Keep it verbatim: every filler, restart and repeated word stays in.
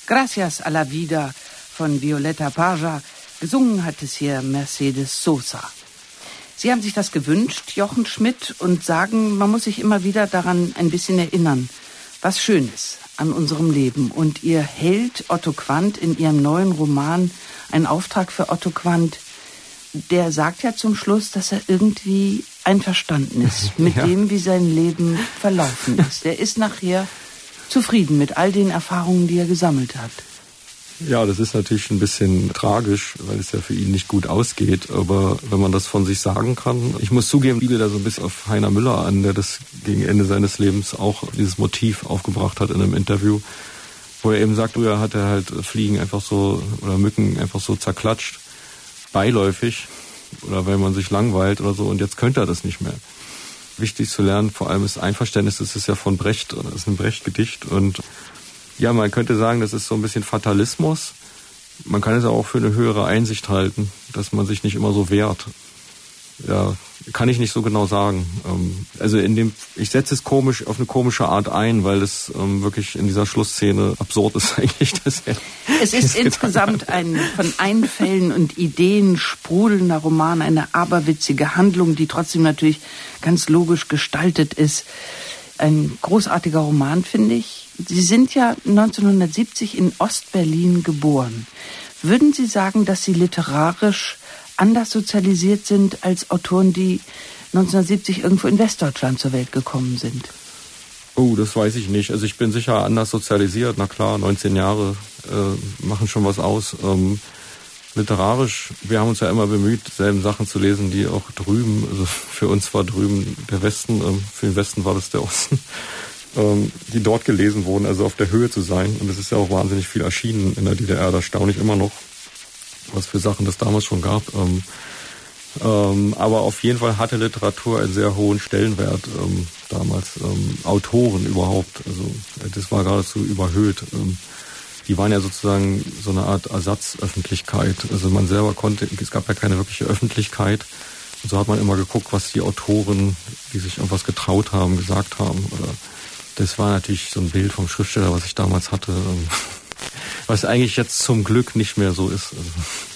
Gracias a la vida von Violeta Parra. Gesungen hat es hier Mercedes Sosa. Sie haben sich das gewünscht, Jochen Schmidt, und sagen, man muss sich immer wieder daran ein bisschen erinnern, was schön ist an unserem Leben. Und ihr Held Otto Quandt in ihrem neuen Roman, ein Auftrag für Otto Quandt, der sagt ja zum Schluss, dass er irgendwie einverstanden ist mit ja. dem, wie sein Leben verlaufen ist. Er ist nachher zufrieden mit all den Erfahrungen, die er gesammelt hat. Ja, das ist natürlich ein bisschen tragisch, weil es ja für ihn nicht gut ausgeht. Aber wenn man das von sich sagen kann, ich muss zugeben, viele da so ein bisschen auf Heiner Müller an, der das gegen Ende seines Lebens auch dieses Motiv aufgebracht hat in einem Interview, wo er eben sagt, früher hat er halt Fliegen einfach so oder Mücken einfach so zerklatscht, beiläufig oder weil man sich langweilt oder so, und jetzt könnte er das nicht mehr. Wichtig zu lernen, vor allem ist Einverständnis, das ist ja von Brecht, das ist ein Brecht-Gedicht, und ja, man könnte sagen, das ist so ein bisschen Fatalismus. Man kann es auch für eine höhere Einsicht halten, dass man sich nicht immer so wehrt. Ja, kann ich nicht so genau sagen. Also in dem, ich setze es komisch auf eine komische Art ein, weil es ähm, wirklich in dieser Schlussszene absurd ist eigentlich. Dass er es ist insgesamt ein von Einfällen und Ideen sprudelnder Roman, eine aberwitzige Handlung, die trotzdem natürlich ganz logisch gestaltet ist. Ein großartiger Roman, finde ich. Sie sind ja neunzehnhundertsiebzig in Ostberlin geboren. Würden Sie sagen, dass Sie literarisch anders sozialisiert sind als Autoren, die neunzehnhundertsiebzig irgendwo in Westdeutschland zur Welt gekommen sind? Oh, das weiß ich nicht. Also ich bin sicher anders sozialisiert. Na klar, neunzehn Jahre äh, machen schon was aus. Ähm, literarisch, wir haben uns ja immer bemüht, selben Sachen zu lesen, die auch drüben, also für uns war drüben der Westen, ähm, für den Westen war das der Osten, ähm, die dort gelesen wurden, also auf der Höhe zu sein. Und es ist ja auch wahnsinnig viel erschienen in der D D R, da staune ich immer noch, was für Sachen das damals schon gab. Ähm, ähm, aber auf jeden Fall hatte Literatur einen sehr hohen Stellenwert ähm, damals. Ähm, Autoren überhaupt, also das war geradezu überhöht. Ähm, die waren ja sozusagen so eine Art Ersatzöffentlichkeit. Also man selber konnte, es gab ja keine wirkliche Öffentlichkeit. Und so hat man immer geguckt, was die Autoren, die sich irgendwas getraut haben, gesagt haben. Oder das war natürlich so ein Bild vom Schriftsteller, was ich damals hatte, was eigentlich jetzt zum Glück nicht mehr so ist. Also